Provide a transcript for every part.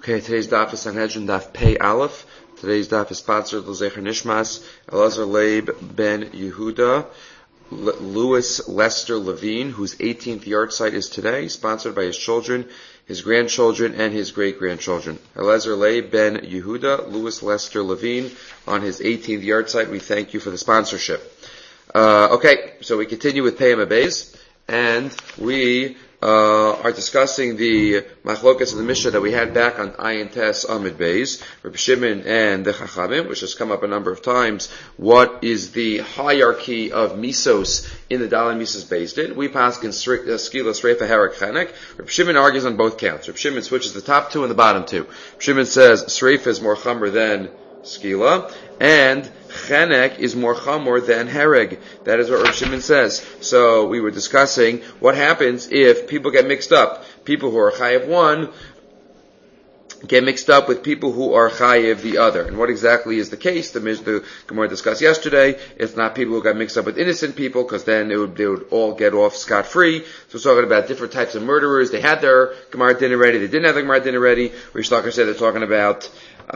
Okay, today's daf is Sanhedrin daf Pei Aleph. Today's daf is sponsored L'Zecher Nishmas Elazar Leib ben Yehuda Louis Lester Levine, whose 18th yard site is today, sponsored by his children, his grandchildren, and his great-grandchildren. Elazar Leib ben Yehuda Louis Lester Levine on his 18th yard site. We thank you for the sponsorship. Okay, so we continue with Pei Amabez, and we are discussing the machlokas of the Mishnah that we had back on Ayin Tes Amid Beis, Reb Shimon and the Chachamim, which has come up a number of times. What is the hierarchy of misos in the Dalet Misos Beis Din? We pass in Skila Sreifa Harak Chenek. Reb Shimon argues on both counts. Reb Shimon switches the top two and the bottom two. Reb Shimon says Sreifa is more chamer than Skila, and Chenek is more chamor than Hereg. That is what Reb Shimon says. So we were discussing what happens if people get mixed up. People who are chayiv one get mixed up with people who are chayiv the other. And what exactly is the case? The Gemara discussed yesterday. It's not people who got mixed up with innocent people, because then they would all get off scot-free. So we're talking about different types of murderers. They had their Gemara dinner ready. They didn't have their Gemara dinner ready. Rish Lakish said they're talking about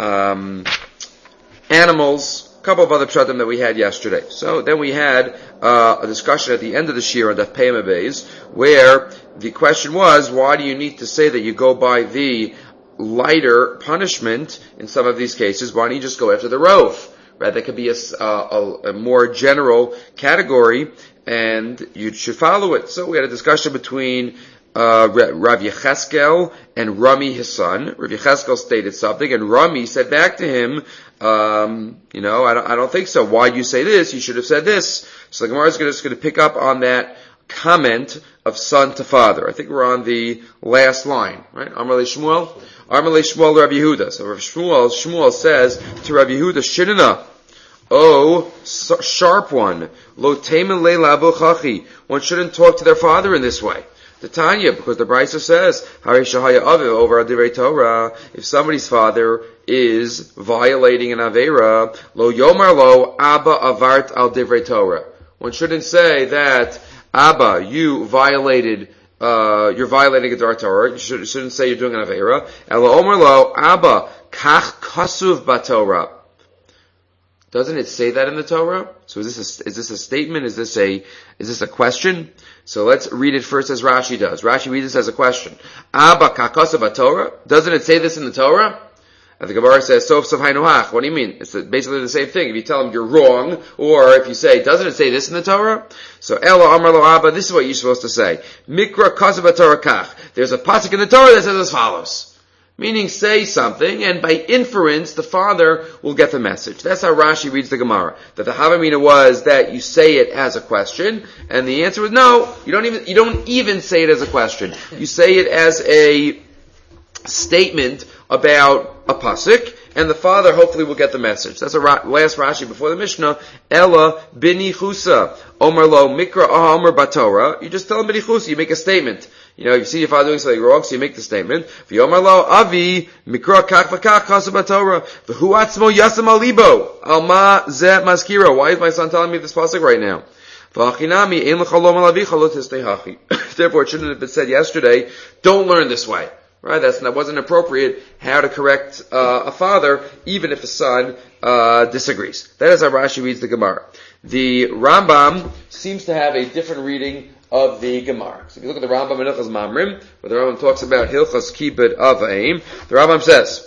animals, a couple of other pshatim that we had yesterday. So then we had a discussion at the end of the shir on Daf Pei Amabez, where the question was, why do you need to say that you go by the lighter punishment in some of these cases? Why don't you just go after the rove? Right? That could be a more general category, and you should follow it. So we had a discussion between Rav Yecheskel and Rami, his son. Rav Yecheskel stated something, and Rami said back to him, I don't think so. Why do you say this? You should have said this. So the Gemara is just going to pick up on that comment of son to father. I think we're on the last line, right? Amar le Shmuel Rabbi Yehuda. So Rav Shmuel says to Rabbi Yehuda, Shinana, oh, sharp one, lo temen le labo chachi. One shouldn't talk to their father in this way. The Tanya, because the Brisa says, Hari Shahaya Aviv over Divrei Torah, if somebody's father is violating an Avera, Lo Yomar Lo Abba Avart al Divrei Torah. One shouldn't say that, Abba, you're violating a Divrei Torah. You shouldn't say you're doing an Avera. Elo Omer Lo Abba Kach Kasuv Batorah. Doesn't it say that in the Torah? So is this a statement? Is this a question? So let's read it first as Rashi does. Rashi reads this as a question. Abba kakasa b'Torah? Doesn't it say this in the Torah? And the Gemara says, Sof sof hainuhach. What do you mean? It's basically the same thing. If you tell them you're wrong, or if you say, doesn't it say this in the Torah? So Ela Amar Lo Abba, this is what you're supposed to say. Mikra kasa b'Torah kach. There's a pasuk in the Torah that says as follows. Meaning, say something, and by inference, the father will get the message. That's how Rashi reads the Gemara. That the Havamina was that you say it as a question, and the answer was no, you don't even say it as a question. You say it as a statement about a pasuk, and the father hopefully will get the message. That's a last Rashi before the Mishnah. Ella bini chusa Omer lo mikra Omer batorah. You just tell him bini chusa. You make a statement. You see your father doing something wrong, so you make the statement. V'yomer lo avi mikra kach v'kach chasa batorah. V'hu atzmo yasam alibo alma zeh maskira. Why is my son telling me this pasuk right now? V'achinami ein l'chalom alavicha lo tistei. Therefore, it shouldn't have been said yesterday. Don't learn this way. Right? That wasn't appropriate how to correct a father, even if a son disagrees. That is how Rashi reads the Gemara. The Rambam seems to have a different reading of the Gemara. So if you look at the Rambam in Hilchos Mamrim, where the Rambam talks about Hilchos Kibud Avaim, the Rambam says,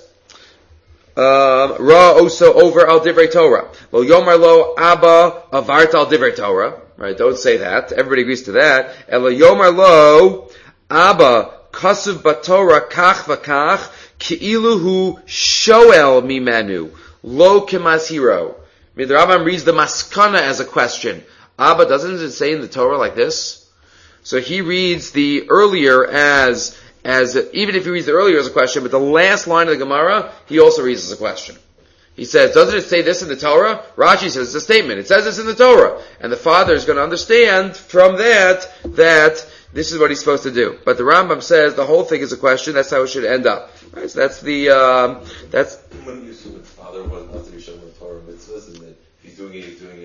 Ra oso over al divrei Torah. Lo yomar lo abba avart al divrei Torah. Right? Don't say that. Everybody agrees to that. Elo yomar lo abba Kasuv batorah kach v'kach ki'ilu hu shoel mimenu lo kemashiro. I mean, the Rambam reads the maskana as a question. Abba, doesn't it say in the Torah like this? So he reads the earlier as even if he reads the earlier as a question, but the last line of the Gemara he also reads as a question. He says, doesn't it say this in the Torah? Rashi says it's a statement. It says this in the Torah, and the father is going to understand from that this is what he's supposed to do. But the Rambam says the whole thing is a question. That's how it should end up. Right? So that's when you assume his father was not to be shown the Torah mitzvahs, and that if he's doing it,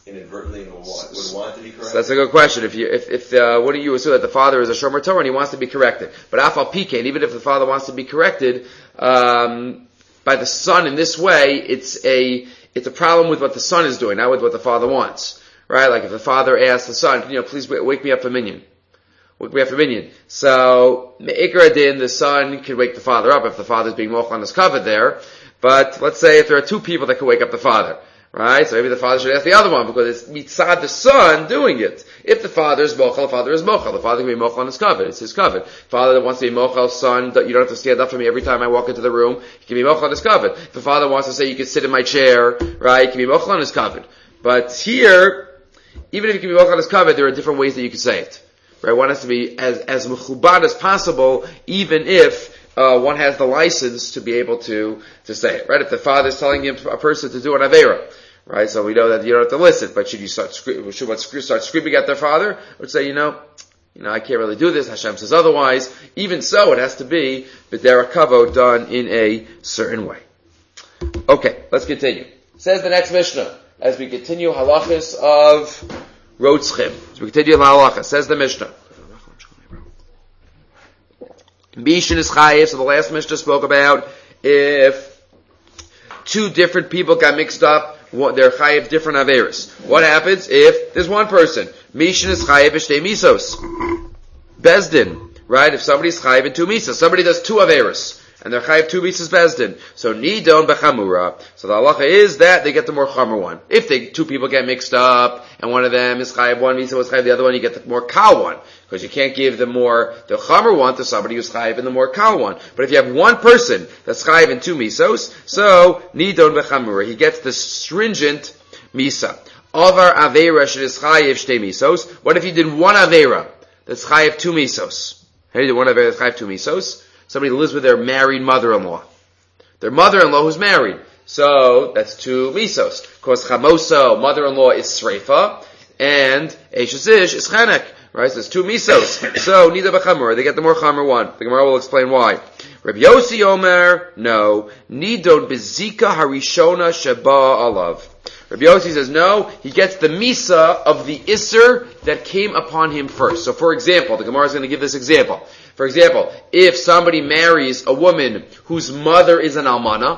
inadvertently would want to be corrected? So that's a good question. If wouldn't you assume that the father is a shomer Torah and he wants to be corrected? But afal pikein, even if the father wants to be corrected by the son in this way, it's a problem with what the son is doing, not with what the father wants. Right? Like if the father asks the son, please wake me up for minyan. Wake me up for minyan. So, Me'ikra din, the son can wake the father up if the father's being mochel on his covet there. But let's say if there are two people that can wake up the father. Right? So maybe the father should ask the other one because it's mitzad the son doing it. If the father is mochel, the father is mochel. The father can be mochel on his covet. It's his covet. Father that wants to be mochel, son, you don't have to stand up for me every time I walk into the room. He can be mochel on his covet. If the father wants to say you can sit in my chair, right, he can be mochel on his covet. But here, even if you can be mochel on his covet, there are different ways that you can say it. Right? One has to be as mechubad as possible, even if one has the license to be able to say it. Right? If the father is telling a person to do an avera, right? So we know that you don't have to listen, but should one start screaming at their father? Or say, I can't really do this, Hashem says otherwise. Even so, it has to be b'derech kavod, done in a certain way. Okay, let's continue. Says the next Mishnah, as we continue halachas of Rotzchim. As we continue halachas, says the Mishnah. Mishin is chayiv, so the last Mishnah spoke about if two different people got mixed up, they're chayiv different averis. What happens if there's one person? Mishin is chayiv b'shtei misos. Bezdin, right? If somebody's chayiv in two misos, somebody does two averis, and they're chayiv two misos bezdin. So nidon b'chamura. So the halacha is that they get the more chamur one. If two people get mixed up, and one of them is chayiv one miso, is chayiv the other one, you get the more kal one. Because you can't give the chamur one to somebody who's chayiv in the more kal one. But if you have one person that's chayiv in two misos, so nidon b'chamura, he gets the stringent misa. Avar aveira sh'is chayiv shtei misos. What if he did one aveira that's chayiv two misos? How do you do one aveira that's chayiv two misos? Somebody lives with their married mother-in-law. Their mother-in-law who's married. So that's two misos. Because chamoso, mother-in-law, is sreifa, and eshes ish is chenek. Right, so there's two misos. So, nida b'chamur, they get the more chamur one. The Gemara will explain why. Rabbi Yossi Omer, no. Nidon bezika harishona sheba alav. Rabbi Yossi says, no, he gets the misa of the isser that came upon him first. So, for example, the Gemara is going to give this example. For example, if somebody marries a woman whose mother is an almana,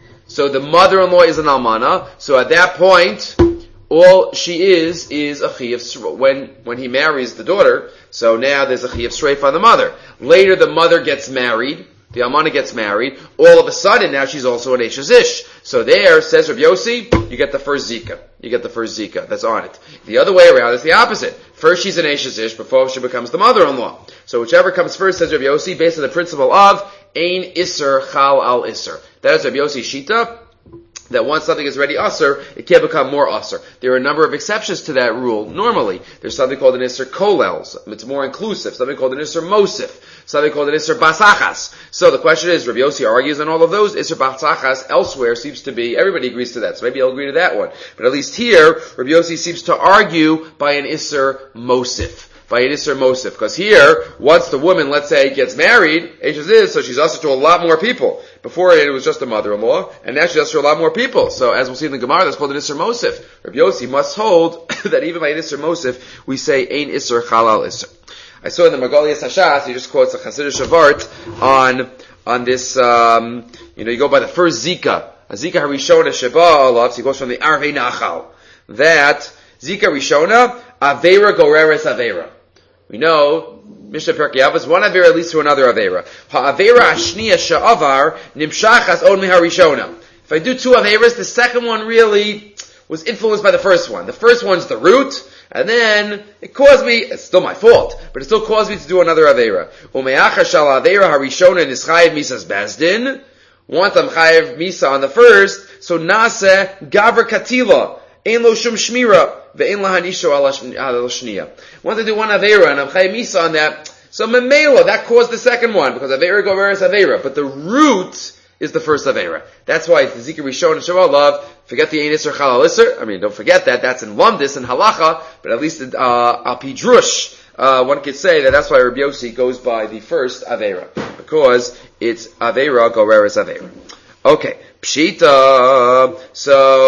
so the mother-in-law is an almana, so at that point, all she is a chiyuv when he marries the daughter. So now there's a chiyuv sreif on the mother. Later the mother gets married, the almana gets married. All of a sudden now she's also an eshes ish. So there, says Rabbi Yossi, you get the first zika. You get the first zika that's on it. The other way around is the opposite. First she's an eshes ish before she becomes the mother-in-law. So whichever comes first, says Rabbi Yossi, based on the principle of ein isser chal al isser. That is Rabbi Yossi's shita, that once something is already usr, it can't become more usr. There are a number of exceptions to that rule. Normally, there's something called an isser kolel. It's more inclusive. Something called an isser mosif. Something called an isser basachas. So the question is, Rabbi Yossi argues on all of those. Isser basachas elsewhere seems to be, everybody agrees to that. So maybe I'll agree to that one. But at least here, Rabbi Yossi seems to argue by an isser mosif. By an isser mosif. Because here, once the woman, let's say, gets married, ages is, so she's usher to a lot more people. Before it was just a mother-in-law, and now she's usher to a lot more people. So as we'll see in the Gemara, that's called an isser mosif. Rabbi Yossi must hold that even by an isser mosif, we say ein isser halal isser. I saw in the Magalias Hashas, he just quotes a Chassidish Shavart on this, you go by the first Zika. A Zika Harishona Sheba Alav, so he goes from the Arvei Nachal. That, Zika Rishona, Aveira Goreres Aveira. We know, Mishnah Perkei Avos, one Aveira leads to another Aveira. Ha-Aveira Ashniya Sha'avar, Nimshachas Od Miharishona. If I do two Aveiras, the second one really was influenced by the first one. The first one's the root, and then it caused me, it's still my fault, but it still caused me to do another Aveira. Umeacha Shal Aveira Harishona Nischayev Misas Bezdin. Once I'm Chayev Misa on the first, so Nase Gavra Katila. Ein lo shum shmira. Ve'en lahanisho ala shniya. Once I do one Aveira, and I'm Chayev Misa on that, so Memela, that caused the second one, because Aveira Goveres Aveira. But the root is the first Aveira. That's why the Zikr Rishon and Shavah Love, forget the Ein Isser Chalal Isser. I mean, don't forget that. That's in Lumdis and Halacha, but at least Al Pi Drush, one could say that that's why Rabbi Yossi goes by the first Aveira, because it's Aveira Goveres Aveira. Okay, Pshita. So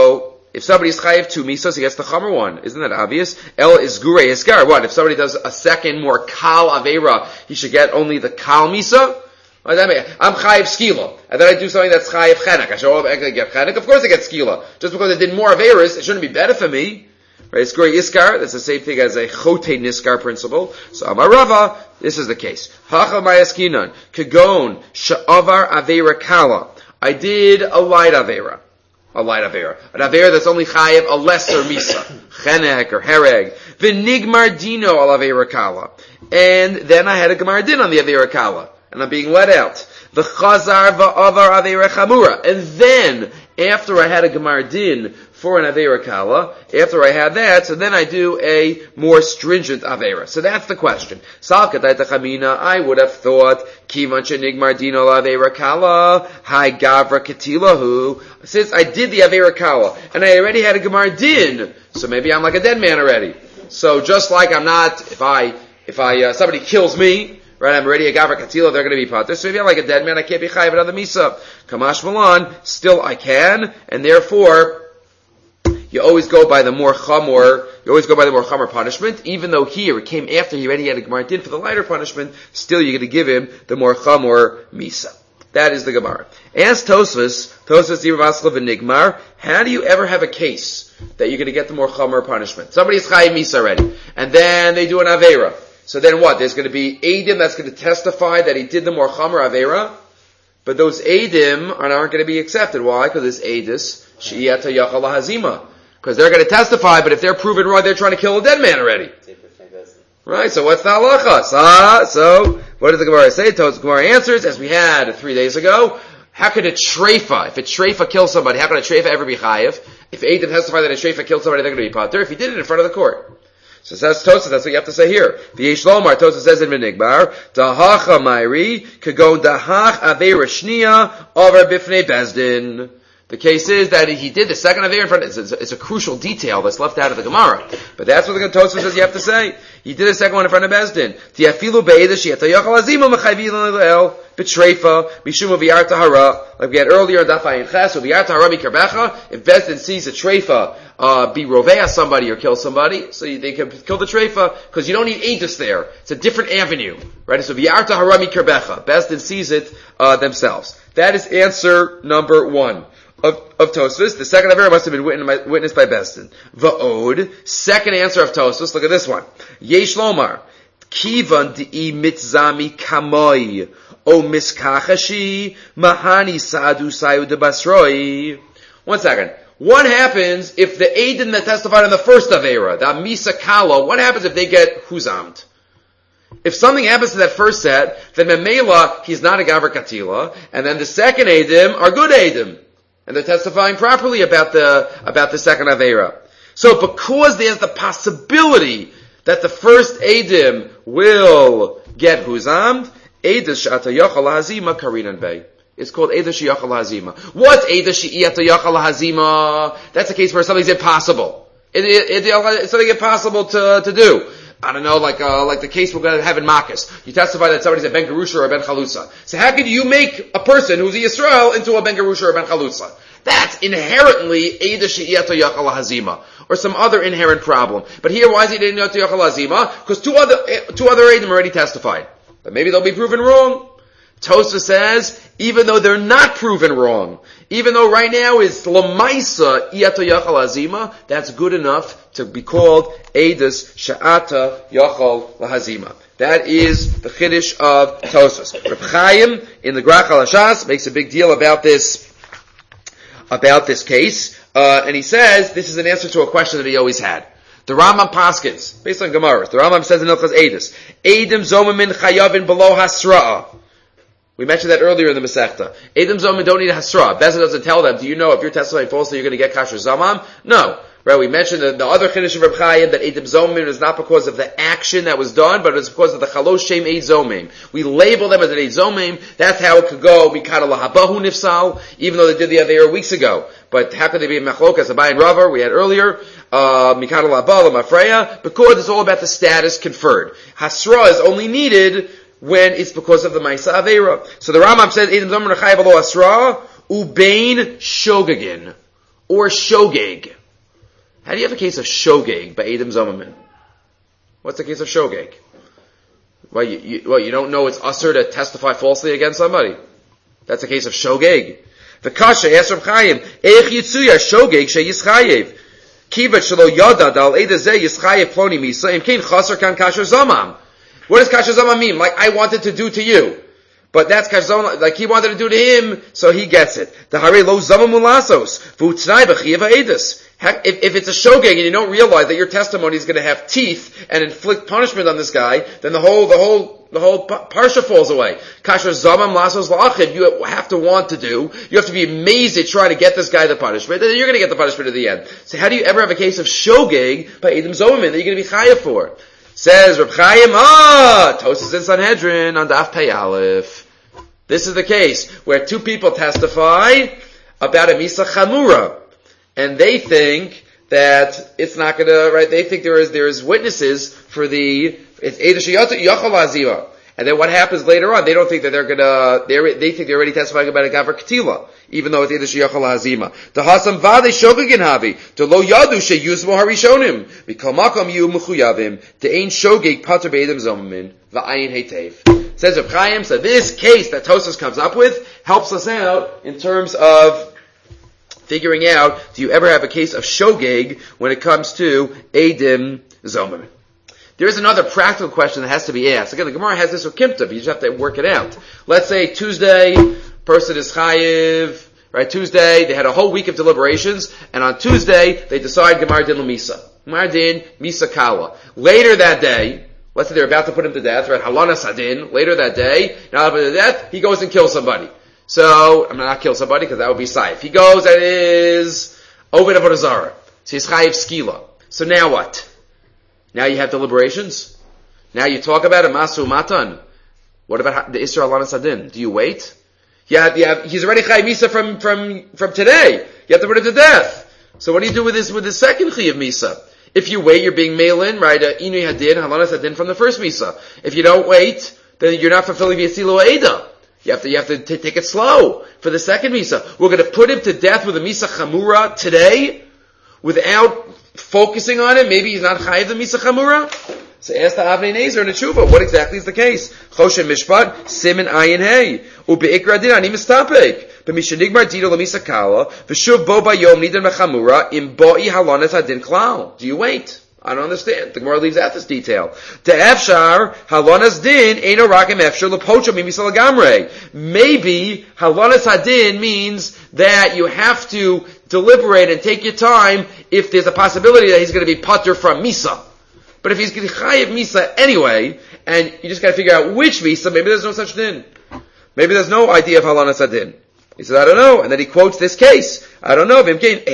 if somebody's chayiv 2 misas, he gets the chamer one. Isn't that obvious? El is gurei iskar. What? If somebody does a second, more kal avera, he should get only the kal misa? What does that mean? I'm chayiv skila, and then I do something that's chayiv chenek. I should get chenek. Of course I get skila. Just because I did more averas, it shouldn't be better for me. Right? It's gurei iskar. That's the same thing as a chote niskar principle. So Amarava, this is the case. Hacha mayaskinan kagon sha'avar avera kala. I did a light avera. An avera that's only chayiv a lesser misa, chenek or hereg. V'nigmar dino al avera kala, and then I had a gemar din on the avera kala, and I'm being let out. V'chazar va'avar avera chamura, and then after I had a gemar din for an avera kala, after I had that, so then I do a more stringent avera. So that's the question. Salkatay tachamina, I would have thought kivan shenigmar dino al avera kala, hai gavra ketilahu. Since I did the avera kala and I already had a gemar din, so maybe I'm like a dead man already. So just like I'm not, if somebody kills me, right, I'm already a gavra katila, they're going to be pater. So maybe I'm like a dead man, I can't be chayiv another misa. Kamash malan, still I can, and therefore, you always go by the more chamor punishment, even though here it came after he already had a gemar din for the lighter punishment, still you're going to give him the more chamor misa. That is the Gemara. Ask Tosfos Yivasla v'Nigmar, how do you ever have a case that you're going to get the more chamor punishment? Somebody's chayiv misa already, and then they do an avera. So then what? There's going to be Eidim that's going to testify that he did the more chamor avera, but those Eidim aren't going to be accepted. Why? Because it's Eidus she'iyata yachal hazima. Because they're going to testify, but if they're proven wrong, they're trying to kill a dead man already. Right, so what's the halacha? So, what does the Gemara say? The Gemara answers, as we had 3 days ago, how could a treifa, if a treifa kills somebody, how could a treifa ever be chayiv? If Eidim testify that a treifa killed somebody, they're going to be pater. If he did it in front of the court. So says Tosas, that's what you have to say here. The Yesh Lomar, Tosas says in Menigbar, Dahacha Mairi, Kagon Dahach Aveira Shnia, Over Bifnei Bezdin. The case is that he did the second avera in front of it's a crucial detail that's left out of the Gemara. But that's what the Tosfos says you have to say. He did the second one in front of Bezdin. Tiafilu be'edah she'ata yachal azima mechayvin l'el b'treifa mishum v'yarta hara. Like we had earlier in Daf Ayin Ches, so v'yarta hara mikarbecha. If Bezdin sees a treifa be rovea somebody or kill somebody, so they can kill the treifa because you don't need edus there. It's a different avenue, right? So v'yarta hara mikarbecha. Bezdin sees it themselves. That is answer number 1. Of Tosfos. The second avera must have been witnessed by Bezdin. Va'od, second answer of Tosfos, look at this one. Yesh Lomar, Kivan di'i mitzami kamoi, o miskachashi, mahani sadu sayu de basroi. 1 second. What happens if the Eidim that testified on the first avera, the Misa Kala, what happens if they get huzamt? If something happens to that first set, then Memela, he's not a Gavra Katila, and then the second Eidim are good Eidim. And they're testifying properly about the second Aveira. So because there's the possibility that the first Eidim will get Huzamd, Eidah She'ata Yachal Hazima Karinan Bey. It's called Eidah She'yachal Hazima. What's Eidah She'ata Yachal Hazima? That's a case where something's impossible. It's something impossible to do. I don't know, like the case we're going to have in Makis. You testify that somebody's a Ben Gerusha or a Ben Chalutza. So how could you make a person who's a Yisrael into a Ben Gerusha or a Ben Chalutza? That's inherently Eidah She'iyata Yachal Hazima, or some other inherent problem. But here, why is it Eidah Yachal Hazima? Because two other Eidim already testified. But maybe they'll be proven wrong. Tosfos says, even though they're not proven wrong, even though right now is Lamaisa Iyata Yachal Hazima, that's good enough to be called Eidas She'ata Yachal Hazima. That is the Chiddush of Tosfos. Reb Chaim in the Grach HaLashas makes a big deal about this case, and he says this is an answer to a question that he always had. The Rambam Paskins, based on Gemaras, the Rambam says in Hilchos Eidos, Eidim Zomamin Chayavin below Hasra'a. We mentioned that earlier in the Masechta. Eidim Zomamin don't need Hasra. Bezdin doesn't tell them, do you know if you're testifying falsely you're going to get Kasher Zamam? No. Right, we mentioned the other Chiddush of Reb Chaim that Eidim Zomim is not because of the action that was done, but it's because of the Chalosh Shem Eid Zomim. We label them as an Eid Zomim. That's how it could go. Mikara Lahabahu Nifsal, even though they did the Aveira weeks ago. But how could they be in Machlokas, Abai and Rava, we had earlier, Mikara Lahabah, Mafreya, because it's all about the status conferred. Hasra is only needed when it's because of the Maisa Aveira. So the Rambam says, Eidim Zomim Rechayev Alo Hasra, Ubein Shogegin, or Shogeg. How do you have a case of shogeg by Edom Zomerman? What's the case of shogeg? Well, you don't know it's usher to testify falsely against somebody. That's a case of shogeg. The kasha asks Reb Chaim, Eich yitzuya shogeg she yischayev. Kivat shelo yada dal eda zeh yischayev ploni misa im kein chaser kan kasher zamam. What does kasher zamam mean? Like I wanted to do to you. But that's kasher zamam, like he wanted to do to him, so he gets it. The hare lo zamam mulasos. V'utznai b'chiyav edus. If it's a shogeg and you don't realize that your testimony is going to have teeth and inflict punishment on this guy, then the whole parsha falls away. Kasher zamam lasos la'achiv, you have to want to do. You have to be amazed at trying to get this guy the punishment, and then you're going to get the punishment at the end. So how do you ever have a case of shogeg by Edom Zomerman that you're going to be chayav for? Says Reb Chaim, Tosas in Sanhedrin on Daf Pei Aleph. This is the case where two people testify about a misa chamura. And they think that it's not gonna, right, they think there is witnesses for it's Eidah Yachal Azira. And then what happens later on, they don't think that they think they're already testifying about a Gavar Ketila, even though it's Eidah Yachal Azima. The Hasam Vade Shogegin Havi, the Lo Yadu She Yuzmo Harishonim, Mikal Makam Yu Mechuyavim, the Ein Shogeg Pater Be'edom Zomerman, Va'ayin Heitev. Says Reb Chaim, so this case that Tosas comes up with helps us out in terms of figuring out, do you ever have a case of shogeg when it comes to Edom Zomerman? There is another practical question that has to be asked. Again, the Gemara has this with Kimta, but you just have to work it out. Let's say Tuesday, person is chayiv, right? Tuesday, they had a whole week of deliberations, and on Tuesday, they decide Gemar Din L'Misa. Gemar Din Misa Kala. Later that day, let's say they're about to put him to death, right? Halana Sadin. Later that day, now about to death, he goes and kills somebody. So, I'm not kill somebody because that would be saif. He goes and is Oved Avodah Zarah. So he's chayiv skila. So now what? Now you have deliberations? Now you talk about a masu matan. What about the Isra Alana Sadin? Do you wait? Yeah, he's already chayiv misa from today. You have to put him to death. So what do you do with this second chayiv misa? If you wait, you're being mail-in, right? Inu hadin, Alana Sadin from the first misa. If you don't wait, then you're not fulfilling the Yasilo Eidah. You have to take it slow for the second Misa. We're going to put him to death with a Misa Chamura today without focusing on it. Maybe he's not chayiv the Misa Chamura. So ask the Avnei Nezer and the Tshuva, what exactly is the case? Choshen Mishpat, Simen Ayin Hey. Ube'ikra din ani mistapek. B'mishenigmar dito l'misa kala. V'shuv bo bayom nidan mechamura. Im bo'i halonet hadin klal. Do you wait? I don't understand. The Gemara leaves out this detail. The Efshar, Halonas Din, Eino Rakim Efshar, Lepocho Mimisa Lagamre. Maybe Halonas Hadin means that you have to deliberate and take your time if there's a possibility that he's going to be patur from Misa. But if he's going to chayiv Misa anyway, and you just got to figure out which Misa, maybe there's no such din. Maybe there's no idea of Halonas Hadin. He says, I don't know. And then he quotes this case. I don't know. You're going to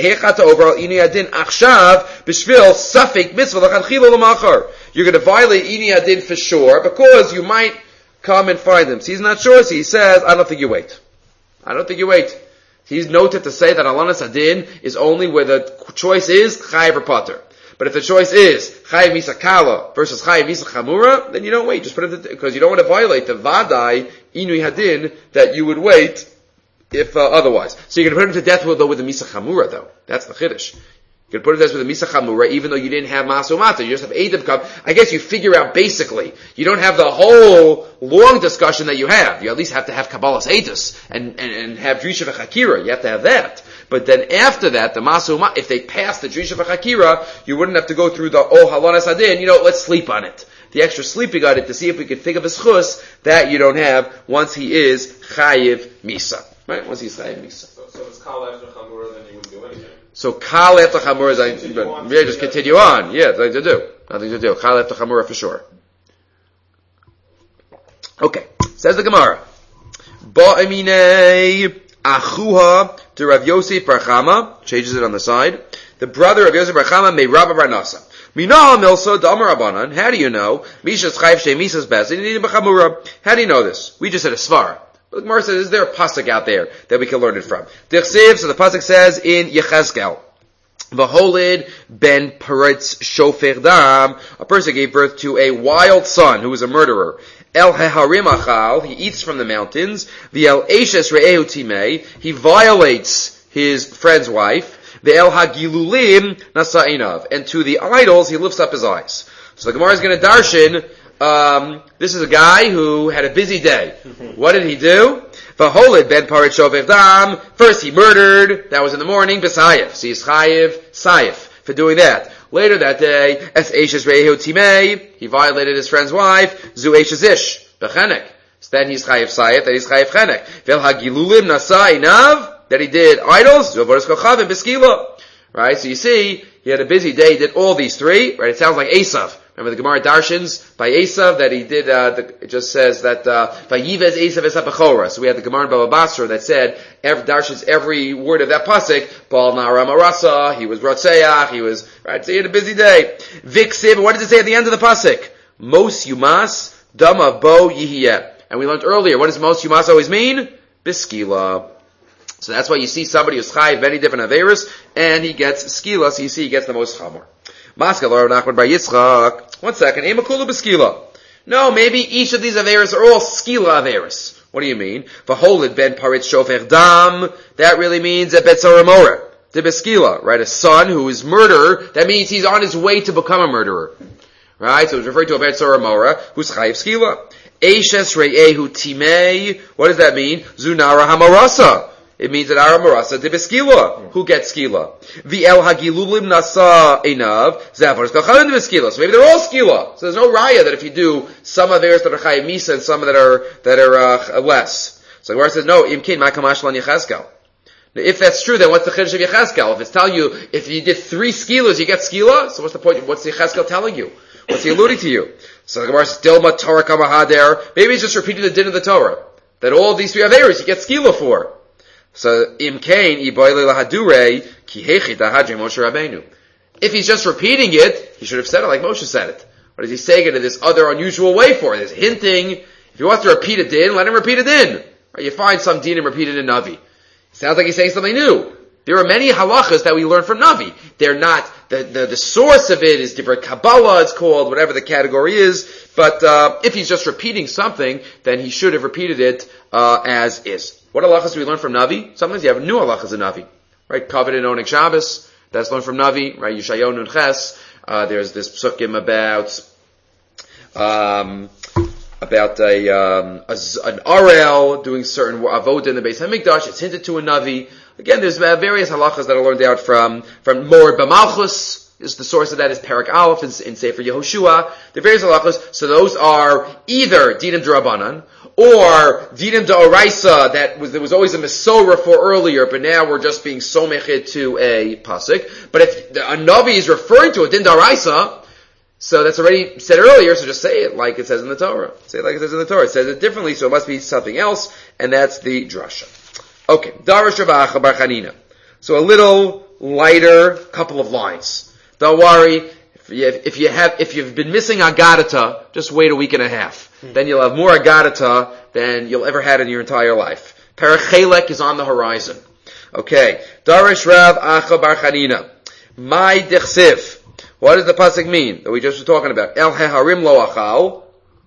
violate Ini Adin for sure, because you might come and find him. So he's not sure, so he says, I don't think you wait. I don't think you wait. He's noted to say that Alanas Adin is only where the choice is Chayiv or Pater. But if the choice is Chayiv Misa Kala versus Chayiv Misa Chamura, then you don't wait. Just put it because you don't want to violate the Vadai Inu Hadin that you would wait if otherwise. So you're going to put him to death with the Misa Chamura, though. That's the Chiddush. You're going to put him to death with the Misa Chamura, even though you didn't have Masu Mata. You just have Edom come. I guess you figure out basically. You don't have the whole long discussion that you have. You at least have to have Kabbalas Eidos and have Drisha v'Chakira. You have to have that. But then after that, the Masu Mata, if they pass the Drisha v'Chakira, you wouldn't have to go through the Halonas Adin. Let's sleep on it. The extra sleeping on it to see if we could think of a schus that you don't have once he is Chayiv Misa. Right? Once he's Chayiv Misa. So it's Kal after Chamura, then you wouldn't do anything. So Kal after Chamura is, just continue on. Yeah, nothing to do. Nothing to do. Kal after Chamura for sure. Okay. Says the Gemara. Ba'amine achuha to Rav Yosef Bar Chama. Changes it on the side. The brother of Yosef Bar Chama may Rabba Bar Nasa. Minah Milsa Damar Abanan. How do you know? Misha's Chayiv Shei Misa's best. How do you know this? We just said a svar. But the Gemara says, is there a pasuk out there that we can learn it from? Dichsiv, so the pasuk says in Yechezkel, V'holid ben Peretz Shofer Dam, a person gave birth to a wild son who was a murderer. El Heharim Achal, he eats from the mountains. V'el Eshes Re'ehu Timei, he violates his friend's wife. Ve'el hagilulim nasa'inav. And to the idols, he lifts up his eyes. So the Gemara is going to darshan, this is a guy who had a busy day. What did he do? V'holid ben parit shofech dam. First he murdered, that was in the morning, b'sayif. So he's chayiv, sayif, for doing that. Later that day, es eishes re'ehu timei, he violated his friend's wife, zu eishes ish, b'chenek. So then he's chayiv sayif, then he's chayiv chenek. Ve'el hagilulim nasa'inav, that he did idols, zu avodas kochavim b'skila. Right, so you see, he had a busy day, he did all these three, right, it sounds like Esav. Remember the Gemara Darshans by Esav that he did, it just says that, Vayivez Esav es ha'pechora. So we had the Gemara in Baba Basra that said, Darshans, every word of that pasuk, Baal Nara Marasa, he was Rotseach, he was, right, so he had a busy day. Viksiv, what does it say at the end of the pasuk? Mos Yumas, Dama Bo Yihiyeh. And we learned earlier, what does Mos Yumas always mean? Biskila. So that's why you see somebody who's chayiv many different averos, and he gets skila, so you see he gets the most chamor. Maskal Rav Nachman bar Yitzchak. 1 second. Emakulu b'skila. No, maybe each of these averos are all skila averos. What do you mean? V'holid ben parit shofech dam. That really means a betzaramora. The b'skila, right? A son who is murderer. That means he's on his way to become a murderer. Right? So it's referred to a betzaramora who's chayiv skila. Eishes re'ehu timei. What does that mean? Zunara hamarasa. It means that Ara Marasa de Beskila. Who gets Skila? V'el Hagilulim Nasa Einav, Zavaris Kachavim de Beskila. So maybe they're all Skila. So there's no raya that if you do some of theirs that are Chayim Misa and some that are less. So the Gemara says, no, Imkin Makamash Lan Yecheskel. If that's true, then what's the Chiddush of Yecheskel? If it's telling you, if you did 3 Skilas, you get Skila, so what's the point? What's the Yecheskel telling you? What's he alluding to you? So the Gemara says, Dilma Torah Kamahader. Maybe he's just repeating the din of the Torah. That all these 3 Averis you get Skila for. So, im kain, iboyle lahadure, ki hechit ahadre Moshe Rabbeinu. If he's just repeating it, he should have said it like Moshe said it. What is he saying it in this other unusual way for? There's hinting. If he wants to repeat a din, let him repeat a din. Or you find some din and repeat it in Navi. It sounds like he's saying something new. There are many halachas that we learn from Navi. They're not, the source of it is different Kabbalah, it's called, whatever the category is. But, if he's just repeating something, then he should have repeated it, as is. What halachas do we learn from Navi? Sometimes you have new halachas in Navi. Right? Covenant owning Shabbos. That's learned from Navi. Right? Yeshayahu Nun Ches. There's this psukim about an Arel doing certain avodah in the Beis Hamikdash. It's hinted to a Navi. Again, there's various halachas that are learned out from Mor B'Malchus. Is the source of that is Parak Aleph in Sefer Yehoshua. The various halachas. So those are either Dinim D'Rabbanan, or Dinim D'Oraisa, there was always a Mesorah for earlier, but now we're just being somechet to a pasuk. But if a Navi is referring to a Din D'Oraisa, so that's already said earlier, so just say it like it says in the Torah. Say it like it says in the Torah. It says it differently, so it must be something else, and that's the drasha. Okay, Darash Rav Acha bar Chanina. So a little lighter couple of lines. Don't worry, if you've been missing Agadata, just wait a week and a half. Then you'll have more Agadata than you'll ever had in your entire life. Parachelek is on the horizon. Okay. Darish Rav Acha bar Chanina. My dechsiv. What does the pasuk mean that we just were talking about? El heharim lo achal.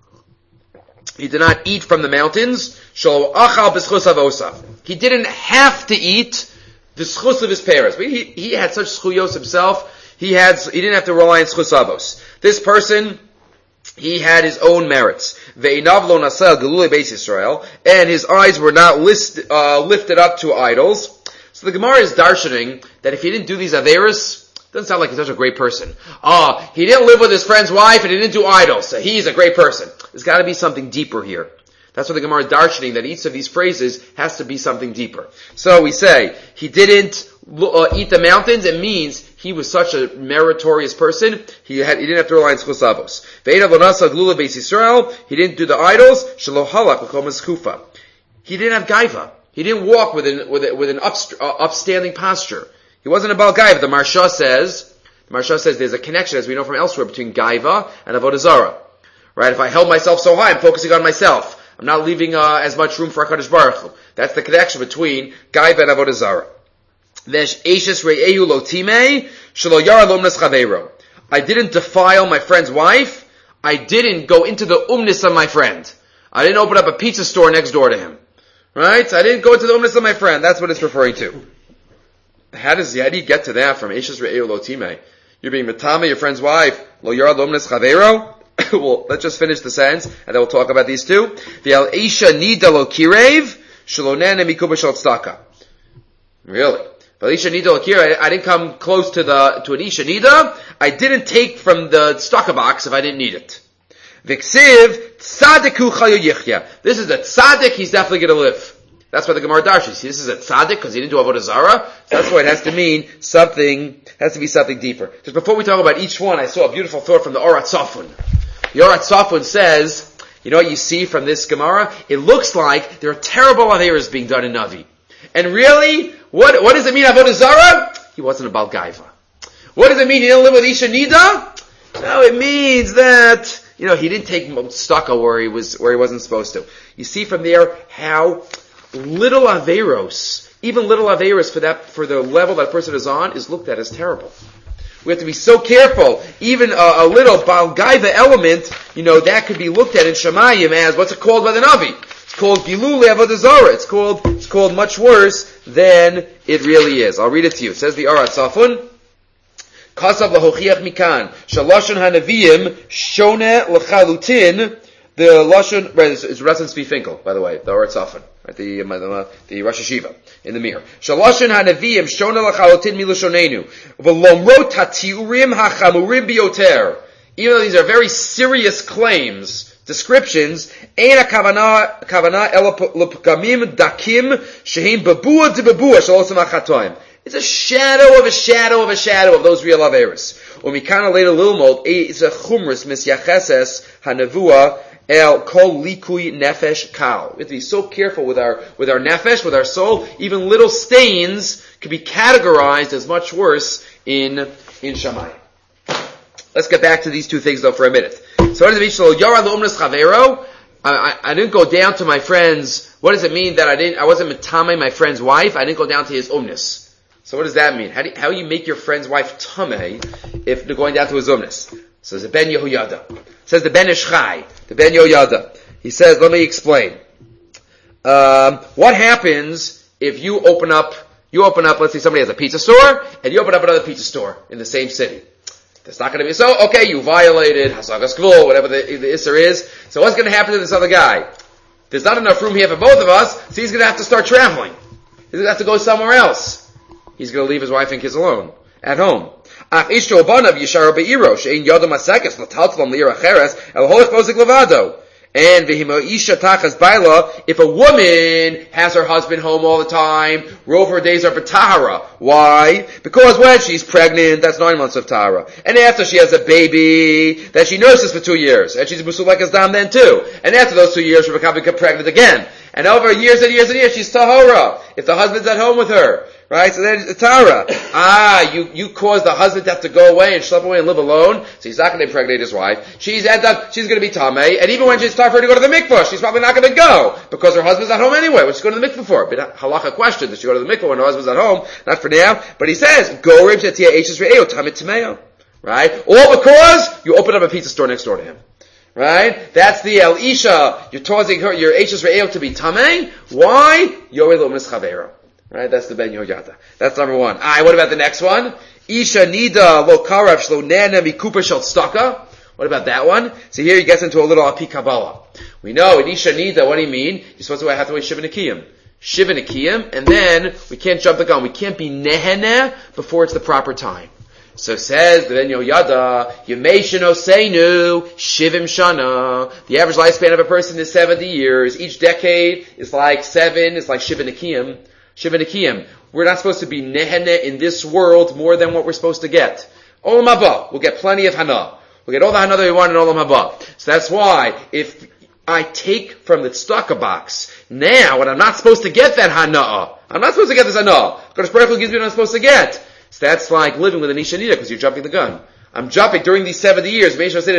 He did not eat from the mountains. Shelo achal b'schus avosav. He didn't have to eat the schus of his parents. But he had such schuyos himself. He didn't have to rely on schus avos. This person, he had his own merits. Ve'inav lo nasel gelulei beis Yisrael, and his eyes were not lifted up to idols. So the Gemara is darshaning that if he didn't do these averos, doesn't sound like he's such a great person. He didn't live with his friend's wife and he didn't do idols, so he's a great person. There's got to be something deeper here. That's what the Gemara is darshaning, that each of these phrases has to be something deeper. So we say, he didn't eat the mountains, it means he was such a meritorious person, he didn't have to rely on schus avos. Ve'einav lo nasa gelulei beis Yisrael, he didn't do the idols, shelo halak l'kol mezkufa. He didn't have gaiva. He didn't walk with an upstanding posture. He wasn't a Baal Gaiva. The Marsha says there's a connection, as we know from elsewhere, between Gaiva and Avodah Zarah. Right? If I held myself so high, I'm focusing on myself. I'm not leaving as much room for HaKadosh Baruch Hu. That's the connection between Gaiva and Avodah Zarah. I didn't defile my friend's wife. I didn't go into the umnis of my friend. I didn't open up a pizza store next door to him. Right? I didn't go into the umnis of my friend. That's what it's referring to. How do you get to that from Eishes Re'eu Lo Timei? You're being Matama, your friend's wife, Lo Yarad Lo Mnes Chavero? Well, let's just finish the sentence, and then we'll talk about these two. V'al Eisha Nida Lo Kirev, Shelo Nene Mikuba Shel Tzedakah. Really? V'al Eisha Nida Lo Kirev, I didn't come close to an Isha Nida, I didn't take from the tzedakah box if I didn't need it. V'ksiv, Tzadiku Chayu Yichya. This is a tzaddik, he's definitely gonna live. That's why the Gemara Darshi. See, this is a tzaddik because he didn't do avodah zarah. So that's why it has to mean something. Has to be something deeper. Just before we talk about each one, I saw a beautiful thought from the Orat Safun. The Orat Safun says, you know what you see from this Gemara? It looks like there are terrible averas being done in Navi. And really, what does it mean avodah zarah? He wasn't a Bal Gaiva. What does it mean he didn't live with Isha Nida? No, it means that he didn't take tzedakah where he wasn't supposed to. You see from there how little averos, even little averos for the level that person is on, is looked at as terrible. We have to be so careful. Even a little Bal Gaiva element, that could be looked at in Shamayim as, what's it called by the Navi? It's called Gilul Avodah Zarah. It's called much worse than it really is. I'll read it to you. It says the Arat Safun, Kasav lahochiach mikan, shalashon hanaviyim shone lechalutin. The lashon, right, it's Ratzon Tzvi Finkel, by the way, the Orat Safon, right, the Rosh Hashiva in the mirror. Shalashon hanaviyim shona lachalotin milashonenu v'lomrot hatiurim hachamurim bioter. Even though these are very serious claims, descriptions, ein hakavana ela lepkamim dakim shehin bebua de bebua shalosam achatoim. It's a shadow of a shadow of a shadow of those real averis. Umikana later lilmod is a chumrus misyacheses hanavua el kol likui nefesh kal. We have to be so careful with our nefesh, with our soul. Even little stains can be categorized as much worse in Shammai. Let's get back to these two things though for a minute. So what does it mean? Yara l'umnas chavero. I didn't go down to my friend's. What does it mean that I wasn't mitame my friend's wife? I didn't go down to his umnis. So what does that mean? How do you make your friend's wife tameh if they're going down to his umnis? Says the Ben Yehoyada. Says the Ben Ishchai, the Ben Yehoyada. He says, let me explain. What happens if you open up, let's say somebody has a pizza store, and you open up another pizza store in the same city. That's not going to be so. Okay, you violated Hasagas Gvul, whatever the Isser is. So what's going to happen to this other guy? There's not enough room here for both of us, so he's going to have to start traveling. He's going to have to go somewhere else. He's going to leave his wife and kids alone at home. If a woman has her husband home all the time, rove her days are for tahara. Why? Because when she's pregnant, that's 9 months of tahara. And after she has a baby, that she nurses for 2 years, and she's musul like dam then too. And after those 2 years, she becomes pregnant again. And over years and years and years, she's tahara. If the husband's at home with her. Right? So then it's Tara. You caused the husband to have to go away and schlep away and live alone, so he's not going to impregnate his wife. She's going to be tamei, and even when it's time for her to go to the mikvah, she's probably not going to go, because her husband's at home anyway. What's she going to the mikvah for? But halacha question, does she go to the mikvah when her husband's at home? Not for now, but he says, go rib shetia eishes re'eo tamei tameo. Right? All because you open up a pizza store next door to him. Right? That's the El Isha. You're causing her, your eishes re'eo to be tamei. Why? Yorei lo mis chavero. Right, that's the Ben Yehoyada. That's number one. What about the next one? Isha nida lo karav shlo nana mikupa shel tzedakah. What about that one? So here he gets into a little api kabbalah. We know in Isha nida, what do you mean? You're supposed to have to wait Shiva Nikiyim. Shiva Nikiyim, and then we can't jump the gun. We can't be nehene before it's the proper time. So says the Ben Yehoyada, Yemei sheno seinu shivim shana. The average lifespan of a person is 70 years. Each decade is like 7. It's like Shiva Nikiyim. Shiva Nikiyim. We're not supposed to be nehene in this world more than what we're supposed to get. Olam haba. We'll get plenty of hana. We'll get all the hana that we want in Olam haba. So that's why, if I take from the tzedakah box now, when I'm not supposed to get that hana, I'm not supposed to get this hana. Because Baruch Hu gives me what I'm supposed to get. So that's like living with an Isha Nida, because you're jumping the gun. I'm jumping during these 70 years.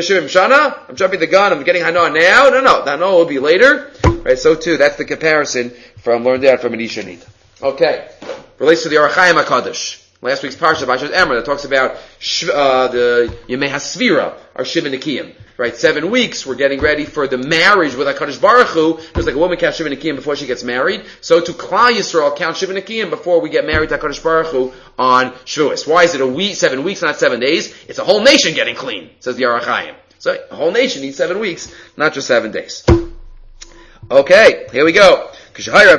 I'm jumping the gun. I'm getting hana now. No. The hana will be later. Right. So too, that's the comparison from learned out from an Isha Nida. Okay. Relates to the Orach Chaim HaKadosh. Last week's parsha, Parshas Emor, that talks about the Yemei HaSvira, or Shiva Nikiyim. right? 7 weeks, we're getting ready for the marriage with HaKadosh Baruch Hu. Just like a woman counts Shiva Nekiyim before she gets married, so to Klal Yisrael count Shiva Nekiyim before we get married to HaKadosh Baruch Hu on Shavuos. Why is it 7 weeks, not 7 days? It's a whole nation getting clean, says the Aruch Chaim. So a whole nation needs 7 weeks, not just 7 days. Okay, here we go. When Rabbi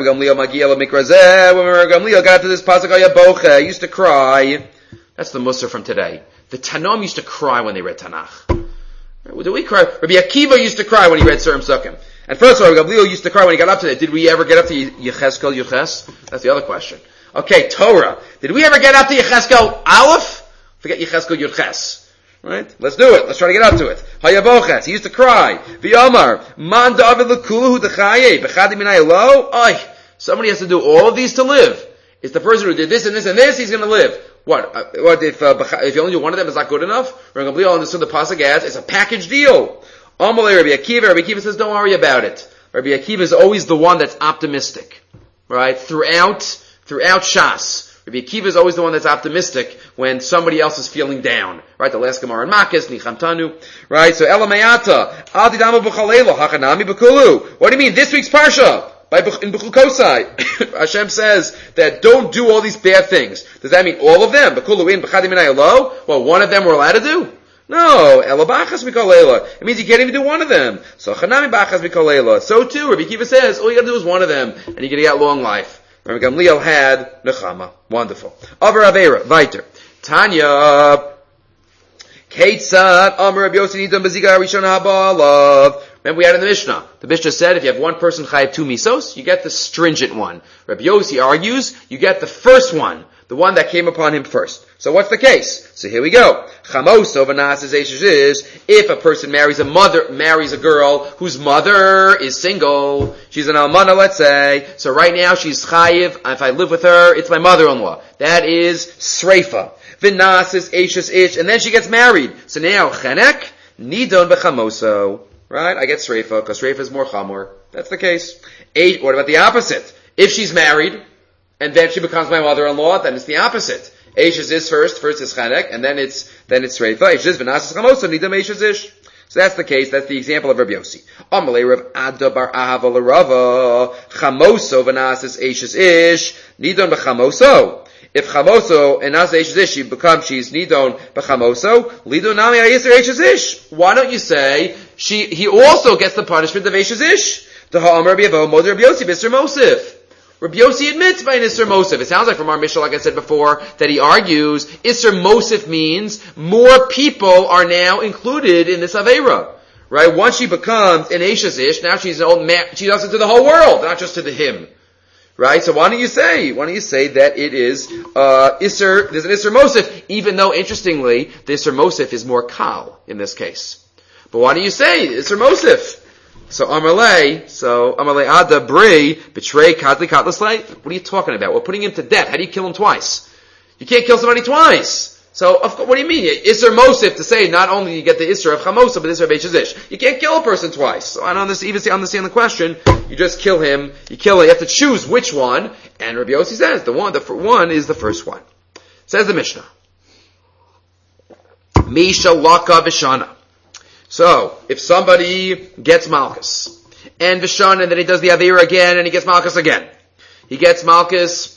Gamliel got to this pasuk, he used to cry. That's the Musar from today. The Tanam used to cry when they read Tanakh. Do we cry? Rabbi Akiva used to cry when he read Surim Sukkim. And first of all, Rabbi Gamliel used to cry when he got up to that. Did we ever get up to Yecheskel Yuches? That's the other question. Okay, Torah. Did we ever get up to Yecheskel Aleph? Forget Yecheskel Yuches. Right? Let's do it. Let's try to get up to it. Hayaboches. He used to cry. V'yomar. Man David l'kuluhu dechaye. B'chadi minay lo. Oy. Somebody has to do all of these to live. It's the person who did this and this and this, he's going to live. What if you only do one of them, is not good enough? Rabbi Gamliel understood the pasuk as it's a package deal. Amalei Rabbi Akiva. Rabbi Akiva says, don't worry about it. Rabbi Akiva is always the one that's optimistic. Right? Throughout Shas. Rabbi Akiva is always the one that's optimistic when somebody else is feeling down. Right? The last Gemara in Makis, Nicham Tanu. Right? So, Elamayata, Al Didama B'Chalelo, Hachanami B'Kulu. What do you mean? This week's Parsha, in B'Chul Kosai, Hashem says that don't do all these bad things. Does that mean all of them? B'Kulu in, B'Chadi Minay Lo? Well, one of them we're allowed to do? No, Elabachas B'Kalela. It means you can't even do one of them. So, Chanami B'Achas B'Kalela. So too, Rabbi Akiva says, all you gotta do is one of them, and you're gonna get long life. Rabbi Gamliel had Nechama. Wonderful. Avar Avera, weiter. Tanya, Keitzad, Amar Rabbi Yossi Nidon Bezika Rishon Habalav. Remember we had in the Mishnah. The Mishnah said if you have one person chayav 2 misos, you get the stringent one. Rabbi Yossi argues, you get the first one. The one that came upon him first. So what's the case? So here we go. Chamoso v'nasas is if a person marries a girl whose mother is single. She's an almana, let's say. So right now she's chayiv. If I live with her, it's my mother-in-law. That is sreifa. V'nasas eishes ish, and then she gets married. So now chenek nidon v'chamoso. Right? I get sreifa because sreifa is more chamor. That's the case. What about the opposite? If she's married, and then she becomes my mother-in-law, then it's the opposite. Eishes is first is chanek, and then it's reifa. Eishes is v'nasas chamoso, nidam eishes ish. So that's the case, that's the example of Rabbi Yossi. Amalei Rav Ada bar Ahava l'Rava, chamoso v'nasas eishes ish, nidon b'chamoso. If chamoso and nasa eishes ish, she's nidon b'chamoso, lidon nami ayiser eishes ish. Why don't you say, he also gets the punishment of eishes ish? The ha'am Rabbi Avo, Moder Rabbi Yossi, B'Isser Mosif. Rabbi Yossi admits by an Isser Mosif. It sounds like from our Mishnah, like I said before, that he argues Isser Mosif means more people are now included in this Aveira. Right? Once she becomes an Eishes Ish, now she's an old man, she does it to the whole world, not just to the him. Right? So why don't you say that it is, there's an Isser Mosif, even though, interestingly, the Isser Mosif is more Kal in this case. But why don't you say Isser Mosif? So Amalei Ada Bri betray Kadli Katlaslay. What are you talking about? We're putting him to death. How do you kill him twice? You can't kill somebody twice. So what do you mean? Isser Mosif to say not only you get the Isser of Chamosa but Isser of Beishazish. You can't kill a person twice. So I don't even understand the question. You just kill him. You have to choose which one. And Rabbi Yossi says the one is the first one. Says the Mishnah. Misha Laka Vishana. So, if somebody gets Malchus, and Vishan, and then he does the Aveira again, and he gets Malchus again. He gets Malchus,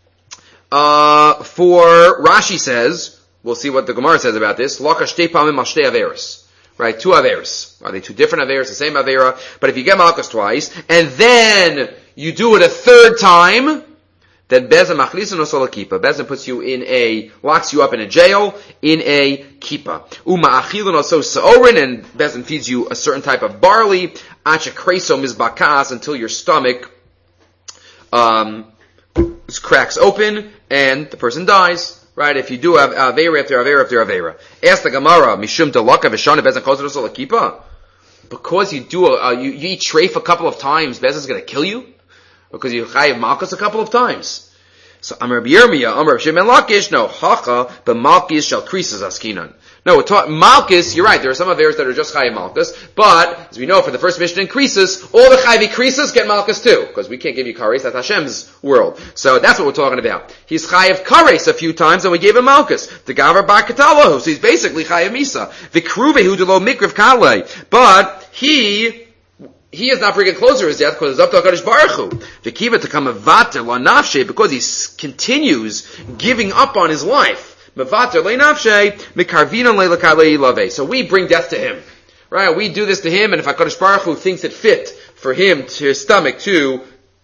for Rashi says, we'll see what the Gemara says about this, Laka Shtei Pamim Al Shtei Aveiros. Right, 2 Aveiros. Are they 2 different Aveiros, the same Aveira? But if you get Malchus twice, and then you do it a 3rd time, then Bezin Machlisin Osol Kippah. Bezin locks you up in a jail, in a kippah. Uma Achilin also Sa'orin, and Bezin feeds you a certain type of barley, Acha Kreso Mizbakas, until your stomach, cracks open, and the person dies. Right? If you do have Aveira after Aveira after Aveira. Ask the Gemara, Mishum Delaka Vishana Bezin Kozir Osol Kippah. Because you eat treif a couple of times, Bezin's gonna kill you? Because you chayiv Malchus a couple of times. So Amar Rabbi Yirmiyah, Amar Rabbi Shimon Lakish, no, hacha, but Malchus shall creases askinan. No, Malchus, you're right, there are some Averos that are just chayiv Malchus, but, as we know, for the first Mishnah in Creases, all the chayiv Creases get Malchus too, because we can't give you kares, that's Hashem's world. So that's what we're talking about. he's chayav kares a few times, and we gave him malchus. The gavar bar katalahu, so he's basically chayav misa. The kruvehu delo mikriv kale, but he is not bringing closer his death because it's up to HaKadosh Baruch Hu. The kiva to come mevater la nafshe, because he continues giving up on his life. Mevater la nafshe mikarvina leila kalei lave. So we bring death to him, right? We do this to him, and if HaKadosh Baruch Hu thinks it fit for him, to his stomach to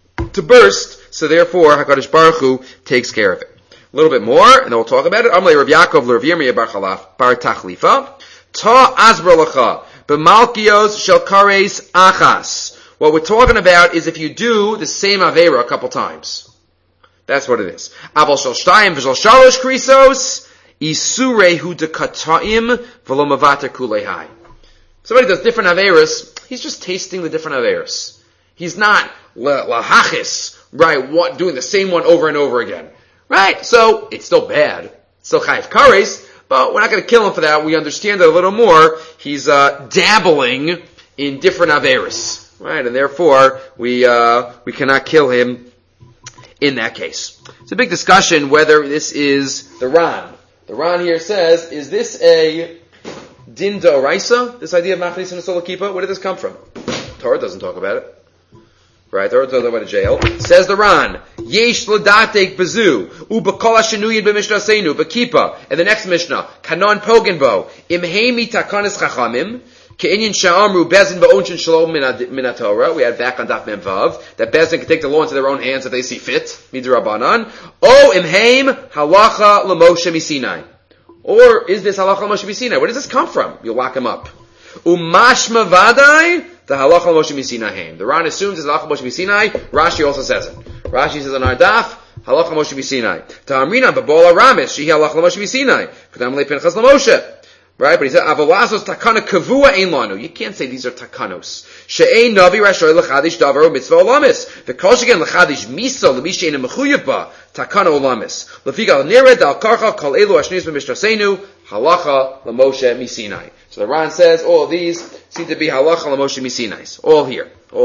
burst, so therefore HaKadosh Baruch Hu takes care of it. A little bit more, and then we'll talk about it. Amalei Rav Yaakov Rav Yirmiyah bar Tachlifa. Ta azber lacha. B'malkios shel kares achas. What we're talking about is if you do the same avera a couple times. That's what it is. Aval shel shtayim v'shel shalosh krisos isurehu dekata'im v'lo mavater kulei. Somebody does different averas, he's just tasting the different averas. He's not lahachis, right, doing the same one over and over again. Right? So, it's still bad. It's still chayiv kares, but we're not going to kill him for that. We understand that a little more. He's dabbling in different averas, right? And therefore, we cannot kill him in that case. It's a big discussion whether this is the Ran. The Ran here says, is this a din d'oraisa? This idea of machlis and a kippah? Where did this come from? Torah doesn't talk about it. Right, Torah doesn't talk about a jail. Says the Ran, yesh l'datek bezu, u'b'kol ha'shenuyid b'mishnah seinu, b'kippah. And the next Mishnah, kanon pogenbo, imheimi takanis chachamim, ke'inyin sha'amru bezin ba'onshin shalom min Torah. We had back on Daf Mem Vav, that bezin can take the law into their own hands if they see fit, midrabanan. O imheim halacha l'moshe misinai. Or is this halacha l'moshe misinai? Where does this come from? You'll lock him up. Umashma vadai, the halacha Moshe Misinai haim. The Ran assumes it's halacha Moshe Misinai. Rashi also says it. Rashi says on our daf, halacha Moshe Misinai. Ta'amrina b'bola ramis, shehi halacha Moshe Misinai. K'dam le'pinchas l'Moshe. Right? But he said, avolasos takana kavua ein lanu. You can't say these are takanos. She'ein navi rashoy l'chadish davar mitzvah olamis. V'kol shegen l'chadish miso l'mi she'ein mechuyev ba takana olamis. L'figal nered al karcha kol elu ashnis b'mishtaseinu halacha l'Moshe Misinai. So the Ran says all of these seem to be halacha l'Moshe Misinai. All here. All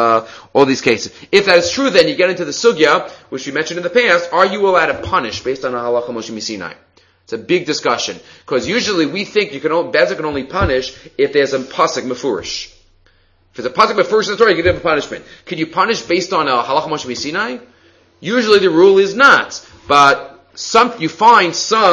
these cases. If that is true, then you get into the sugya, which we mentioned in the past, are you allowed to punish based on a halacha Moshe Misinai? It's a big discussion. Because usually we think Bezer can only punish if there's a pasuk mefurish. If there's a pasuk mefurish in the Torah, you can give a punishment. Can you punish based on a halacha Moshe Misinai? Usually the rule is not. But you find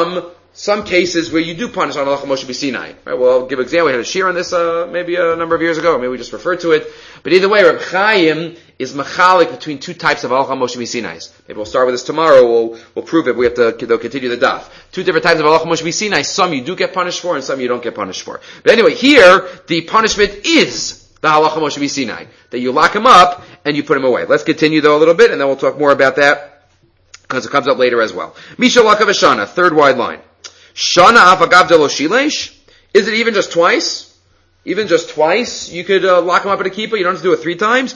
some cases where you do punish on halacha Moshe Misinai. Right? Well, I'll give an example. We had a shir on this maybe a number of years ago, or maybe we just referred to it. But either way, Reb Chaim is machalik between two types of halacha Moshe Misinai. Maybe we'll start with this tomorrow. We'll prove it. We have to continue the daf. Two different types of halacha Moshe Misinai. Some you do get punished for, and some you don't get punished for. But anyway, here the punishment is the halacha Moshe Misinai, that you lock him up and you put him away. Let's continue though a little bit, and then we'll talk more about that because it comes up later as well. Misha lakav v'shana, third wide line. Shana afagav delo shilesh. Is it even just twice? Even just twice, you could lock him up at a kippah. You don't have to do it 3 times.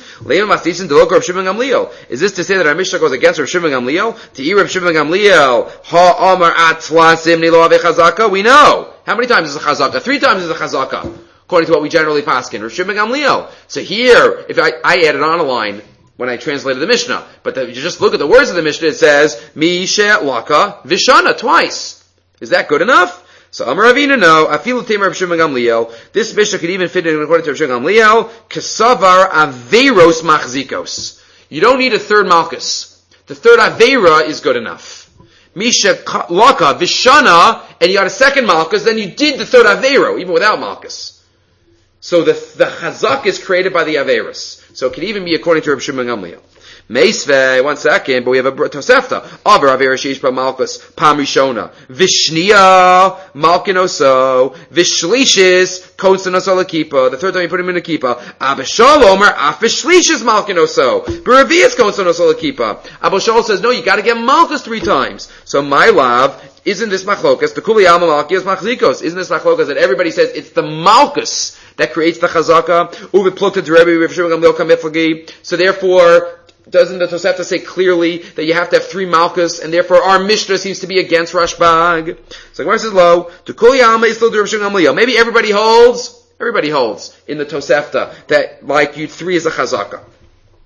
Is this to say that our Mishnah goes against Rav Shimon Gamliel? To Rav Shimon Gamliel, ha amar atlasim nilo ave chazaka. We know how many times is a chazaka. 3 times is a chazaka, according to what we generally paskin. Rav Shimon Gamliel. So here, if I added on a line when I translated the Mishnah, but if you just look at the words of the Mishnah, it says misha laka vishana twice. Is that good enough? So Amar Ravina, no. Afilu Tamer Rav Shimon Gamliel. This Mishnah could even fit in according to Rav Shimon Gamliel. Kasavar Averos Machzikos. You don't need a third Malchus. The third Avera is good enough. Misha Laka Vishana, and you got a second Malchus, then you did the third Avero, even without Malchus. So the Chazak is created by the Averos. So it can even be according to Rav Shimon Gamliel. Meisvei, 1 second, but we have a Tosefta. Aver Avera Sheish Pa Malchus, Pam Rishona. Vishnia, Malkinoso. Vishlishis, Kotsanoso Lakipa. The third time you put him in a Kippah. Abishalom, Afishlishis Malkinoso. Beravias Kotsanoso Lakipa. Abishal says, no, you gotta get Malchus 3 times. So my love, isn't this machlokas? The Kuli Alma Malkias Machzikos. Isn't this machlokas that everybody says it's the Malchus that creates the Chazaka? Uvi Plukta Derebi, Rav Shimon Gamliel Kamiflagi. So therefore, doesn't the Tosefta say clearly that you have to have 3 Malchus, and therefore our Mishnah seems to be against Rashbag? So Gemara says, lo, to Kuli Alma is still Rav Shimon Gamliel. Maybe everybody holds in the Tosefta that like you 3 is a Chazaka.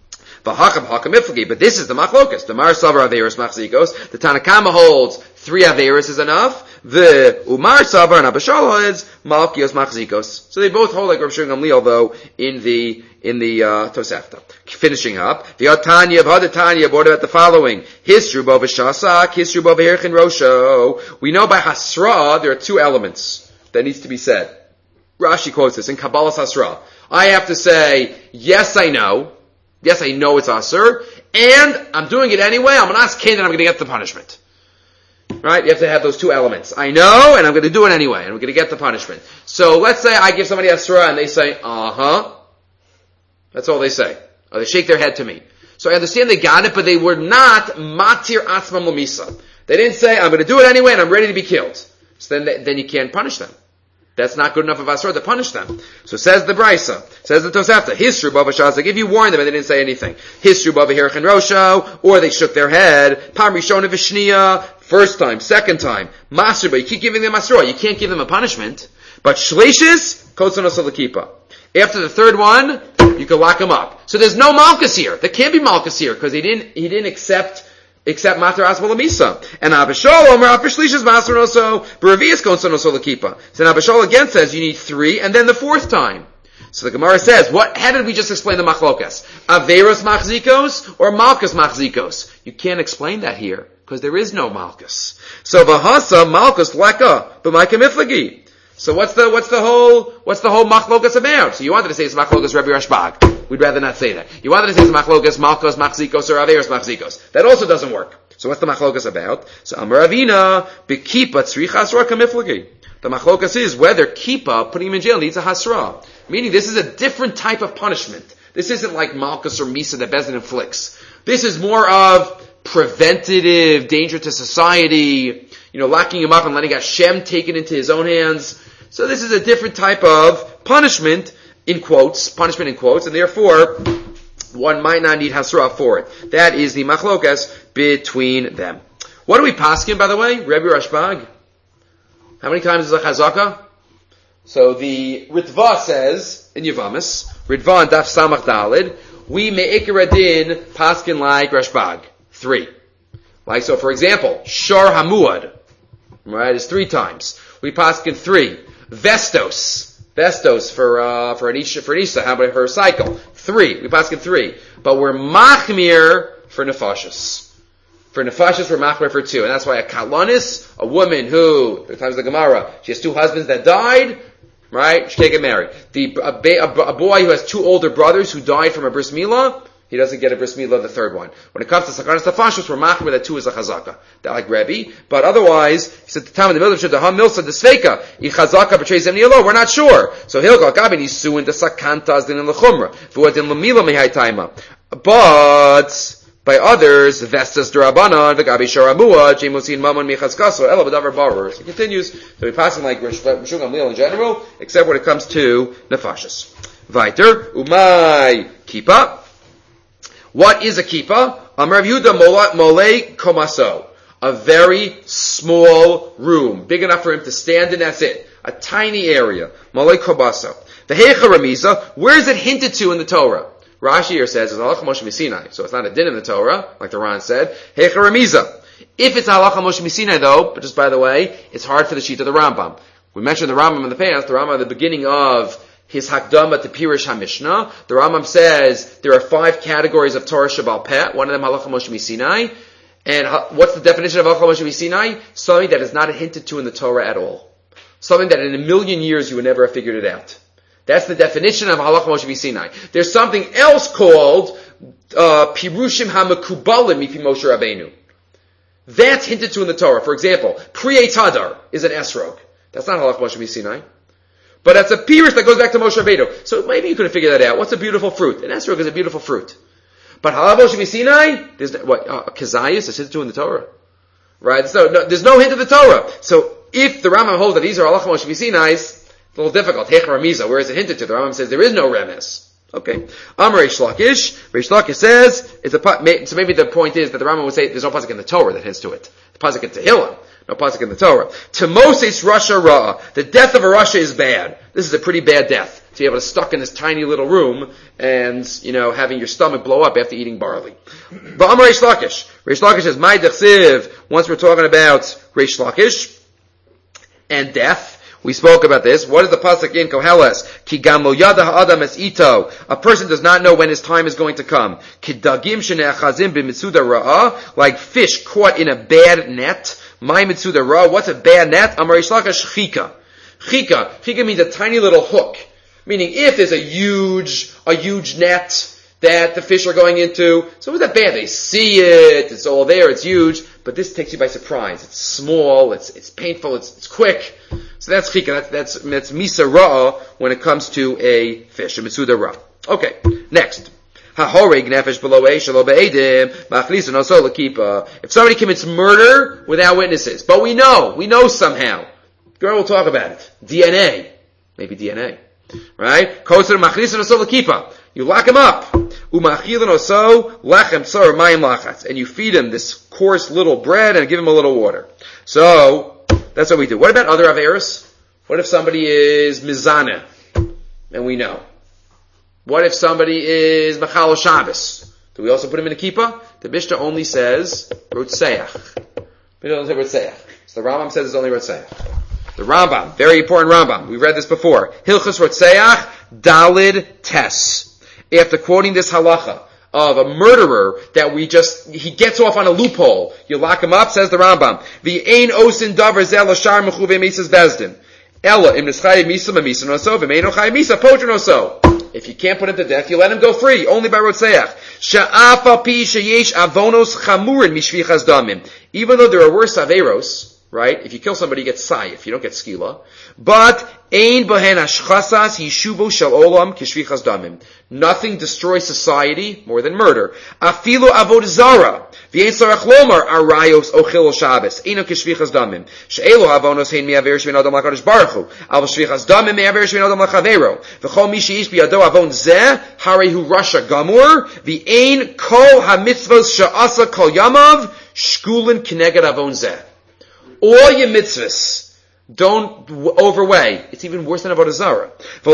V'hakam hakam iflagi. But this is the machlokas. The Mar Savar Averis Machzikos. The Tanakama holds 3 Averis is enough. The Umar Savar and Abishal holds Malkios Machzikos. So they both hold like Rav Shimon Gamliel, though, in the Tosefta. Finishing up, the Atanya of Hadatanya brought about the following. Hisru Bova Shasak, Hisru Bova Hirchin Rosho. We know by Hasra there are 2 elements that needs to be said. Rashi quotes this in Kabbalah's Hasra. I have to say, yes, I know. Yes, I know it's Asur. And I'm doing it anyway. I'm going to ask Cain and I'm going to get the punishment. Right? You have to have those 2 elements. I know, and I'm going to do it anyway, and I'm going to get the punishment. So let's say I give somebody Asra and they say, That's all they say. Or they shake their head to me. So I understand they got it, but they were not matir atzmam l'misa. They didn't say, I'm going to do it anyway and I'm ready to be killed. So then you can't punish them. That's not good enough of Asra to punish them. So says the Brisa, says the Tosefta, Hisru Bava Shazak, if you warned them and they didn't say anything, Hisru Bava Hirchin Rosho, or they shook their head, Pam Rishona Vishniya, first time, second time, Masr, but you keep giving them Asra, you can't give them a punishment. But Shleshis, Kotzanos Alakipa. After the third one, you can lock him up. So there's no Malchus here. There can't be Malchus here, because he didn't accept Matar Asma Lamisa. And Abishol, Omer Apishlish Master also, Baravias Konsonos Olakipa. So Abishol again says you need 3, and then the 4th time. So the Gemara says, how did we just explain the Machlokas? Averos Machzikos or Malchus Machzikos? You can't explain that here, because there is no Malchus. So Vahasa Malchus Leka, but my Kamiflagi. So what's the whole machlokas about? So you wanted to say it's machlokas Rabbi Rashbag. We'd rather not say that. You wanted to say it's machlokas Malchus Machzikos or Averos Machzikos. That also doesn't work. So what's the machlokas about? So Amar Avina bekipa tzricha hasra kamiflagi. The machlokas is whether kipa, putting him in jail, needs a hasra. Meaning this is a different type of punishment. This isn't like Malchus or Misa that Bezdin inflicts. This is more of preventative danger to society. Locking him up and letting Hashem take it into his own hands. So this is a different type of punishment in quotes, and therefore, one might not need Hasra for it. That is the machlokas between them. What do we paskin, by the way? Rebbe Rashbag? How many times is a chazaka? So the Ritva says, in Yavamis, Ritva and Daf Samach Dalid, we me'ikar adin paskin like Rashbag. 3. Like, so for example, Shor Hamuad, right, is 3 times. We paskin 3. Vestos for an Isha, how about her cycle? 3. We paskin 3. But we're machmir for nefashos. For nefashos, we're machmir for 2. And that's why a kalonis, a woman who, at the times of the Gemara, she has 2 husbands that died, right? She can't get married. A boy who has 2 older brothers who died from a bris milah, he doesn't get a bris milah, the 3rd one. When it comes to sakanas tafashos, we're machmir that 2 is a chazaka. That like Rebbe. But otherwise, he said the time in the middle of the Ham Milsa, the Sveika, I chazaka betrays them ni'alo, we're not sure. So he'll go, Gabin, he's suing the sakantas din in the chumra. Vuad in lamila mehai taima. But, by others, Vestas Durabanan, Vagabi Sharamua, Jamosin Maman Michaskaso, Ela Badavar Barar. So it continues. So we pass him like Rishon Gamliel in general, except when it comes to Nefashis. Weiter, Umay Kipa. What is a kippah? Amar Yehuda Molei Komaso. A very small room. Big enough for him to stand in, that's it. A tiny area. Molei Komaso. The Heicha Ramiza, where is it hinted to in the Torah? Rashi here says it's halacha Moshe Sinai, so it's not a din in the Torah, like the Ran said. Heicha Ramiza. If it's halacha Moshe Sinai though, but just by the way, it's hard for the sheet of the Rambam. We mentioned the Rambam in the past, the Rambam at the beginning of his Hakdama to Pirush HaMishnah. The Rambam says there are 5 categories of Torah Shabbal Peh. One of them halacha Moshe Sinai. And what's the definition of halacha Moshe Sinai? Something that is not hinted to in the Torah at all. Something that in a million years you would never have figured it out. That's the definition of halacha Moshe Sinai. There's something else called Pirushim HaMekubalim Mipi Moshe Rabbeinu. That's hinted to in the Torah. For example, Kriyei Tadar is an esrog. That's not halacha Moshe Sinai. But that's a pirush that goes back to Moshe Rabbeinu. So maybe you could have figured that out. What's a beautiful fruit? An esrog is a beautiful fruit. But halacha Moshe Sinai, there's Kazayas is hinted to in the Torah. Right? So there's no hint of the Torah. So if the Rambam holds that these are halacha Moshe Sinai, it's a little difficult. Hecha Ramiza, where is it hinted to? The Rambam says there is no remes. Okay. Amar Reish Lakish. Reish Lakish says, so maybe the point is that the Rambam would say there's no pasuk in the Torah that hints to it. The pasuk in Tehillim. No pasuk in the Torah. Timoses Rasha Ra. The death of a Rasha is bad. This is a pretty bad death. To be able to stuck in this tiny little room and, having your stomach blow up after eating barley. V'amar Reish Lakish. Reish Lakish says, "My dechsiv." Once we're talking about Reish Lakish and death, we spoke about this. What is the pasuk in Koheles? Ki gam lo yada ha'adam es ito. A person does not know when his time is going to come. Ki dagim shene'achazim b'mitzuda ra'ah. Like fish caught in a bad net. My mitzuda ra'ah. What's a bad net? Amar Reish Lakish chika. Chika means a tiny little hook. Meaning, if there's a huge net that the fish are going into, so it's not bad. They see it, it's all there, it's huge, but this takes you by surprise. It's small, it's painful, it's quick. So that's chika, that's misa ra'ah when it comes to a fish, a mitzuda ra'ah. Okay, next. If somebody commits murder without witnesses, but we know somehow. Girl will talk about it. Maybe DNA. Right? You lock him up. And you feed him this coarse little bread and give him a little water. So, that's what we do. What about other averos? What if somebody is mizaneh? And we know. What if somebody is machal Shabbos? Do we also put him in a kippah? The Mishnah only says rotzeach. So the Rambam says it's only rotzeach. The Rambam, very important Rambam. We read this before. Hilchos Rotzeach, Dalid Tes. After quoting this halacha of a murderer that he gets off on a loophole. You lock him up, says the Rambam. V'ein osin davar zel ashar mechuve misas bezdin. Ella im nischayev misa mamisa noso v'meino chayev misa pocher noso. If you can't put him to death, you let him go free, only by Rotzeach. Sha'af al pi sheyesh avonos chamurin mishvichas damim. Even though there are worse averos, right? If you kill somebody, you get saif. You don't get skila. But ein behen ashchasas yishuvo shel olam kishvichas damim. Nothing destroys society more than murder. Afilu avodah zara. V'ein sarach lomar arayos ochil Shabbos. Eino kishvichas damim. She'elo avonos hein mi'aver shvin adam lakadosh baruch hu. Al shvichas damim mi'aver shvin adam lachavero. V'chol mi she'ish biyado avon zeh harehu rasha gamur. V'ein kol hamitzvos she'asa kol yamav shkulin kineged avon zeh. All your mitzvahs don't overweigh. It's even worse than Avodah Zarah.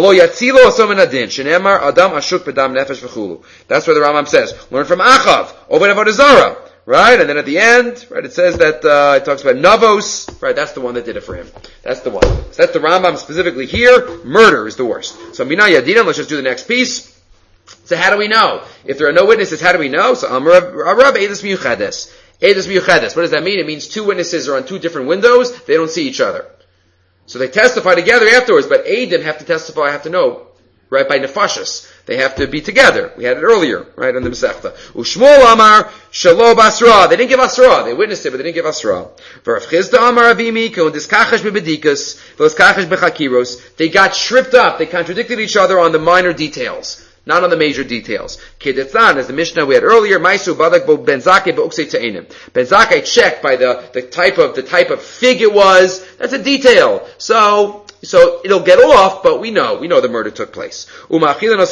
That's where the Rambam says, learn from Achav, over Avodah Zarah. Right? And then at the end, right, it says that, it talks about Navos. Right, that's the one that did it for him. That's the one. So that's the Rambam specifically here. Murder is the worst. So Mina Yadinam, let's just do the next piece. So how do we know? If there are no witnesses, how do we know? So Amar Eidus Miyuchades. Eidus Miyuchades. What does that mean? It means two witnesses are on two different windows. They don't see each other. So they testify together afterwards, but Eidim have to testify, have to know, right, by nefashos. They have to be together. We had it earlier, right, on the Masechta. Ushmuel Amar Shalo Basra. They didn't give Asra. They witnessed it, but they didn't give Asra. V'Rav Chizda Amar Avimi Kun Diskachash Bebedikas V'Diskachash Bechakiros. They got tripped up. They contradicted each other on the minor details, not on the major details. Kedetzan, as the Mishnah we had earlier, Maisu Badak Bo Benzake Be'uksei Te'enim. Benzake checked by the type of fig it was. That's a detail. So it'll get off, but we know the murder took place. Why in this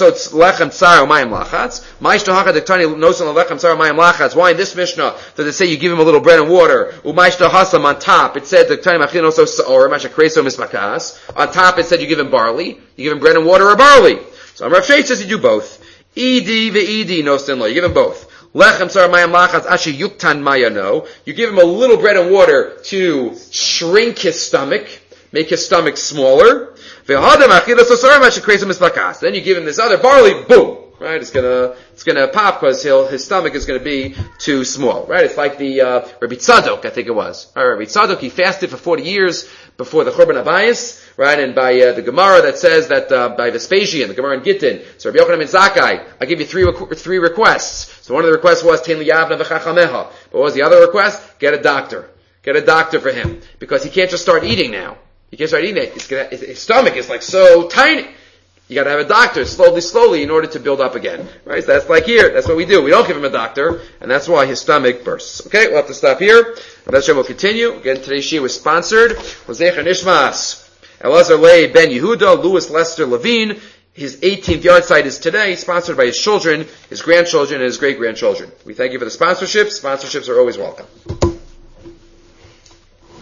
Mishnah does it say you give him a little bread and water? On top it said on top it said you give him barley, you give him bread and water or barley. So Rav Shei says you do both. Edi ve'edi no sin lo. You give him both. Lechem tzar mayam lachatz asher yuktan mayano. You give him a little bread and water to shrink his stomach, make his stomach smaller. Then you give him this other barley, boom! Right? It's gonna pop because his stomach is gonna be too small. Right? It's like the, Rabbi Tzadok, I think it was. Rabbi Tzadok, he fasted for 40 years before the Churban Abayis, right? And by, the Gemara that says that, by Vespasian, the Gemara in Gittin, so Rabbi Yochanan ben Zakkai, I give you three requests. So one of the requests was, Tein liyavna v'chachameha. But what was the other request? Get a doctor. Get a doctor for him. Because he can't just start eating now. He can't start eating it. His stomach is like so tiny. You gotta have a doctor slowly in order to build up again. Right? So that's like here. That's what we do. We don't give him a doctor, and that's why his stomach bursts. Okay, we'll have to stop here. That's we'll continue. Again, today's Shia was sponsored. L'zecher Nishmas Elazar Leib Ben Yehuda, Louis Lester Levine. His 18th yard site is today, sponsored by his children, his grandchildren, and his great-grandchildren. We thank you for the sponsorships. Sponsorships are always welcome.